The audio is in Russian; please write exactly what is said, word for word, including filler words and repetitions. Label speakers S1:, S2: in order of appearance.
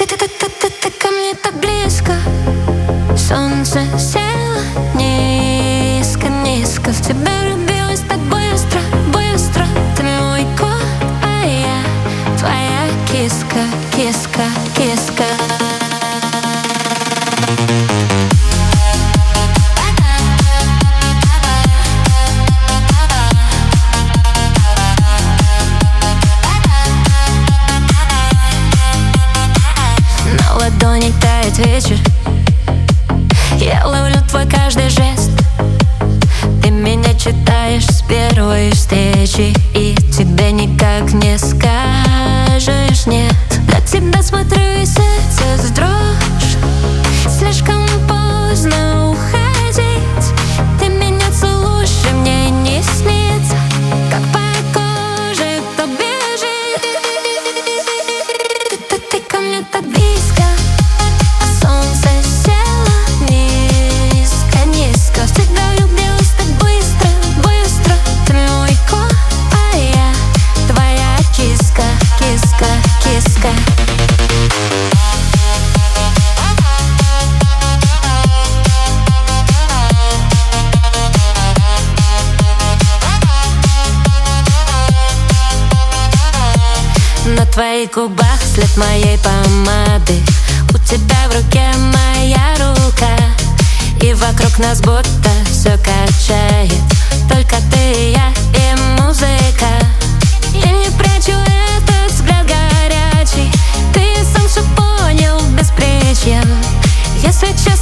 S1: Ты ко мне так близко, солнце село низко, низко. В тебя влюбилась так быстро, быстро. Ты мой кот, а я твоя киска, киска, киска. На ладони тает вечер, я ловлю твой каждый жест. Ты меня читаешь с первой встречи, и тебе никак не скажешь нет. На тебя смотрю и сердце в дрожь. Слишком поздно уходить. Ты меня целуешь, и мне не снится, как по коже кто бежит. Ты, ты, ты ко мне так близко, а солнце село низко, низко. В тебя влюбилась так быстро, быстро. Ты мой кот, а я твоя киска, киска, киска. На твоих губах след моей помады, у тебя в руке моя рука, и вокруг нас будто все качает. Только ты и я, и музыка. Я не прячу этот взгляд горячий, ты сам все понял без причин. Если честно,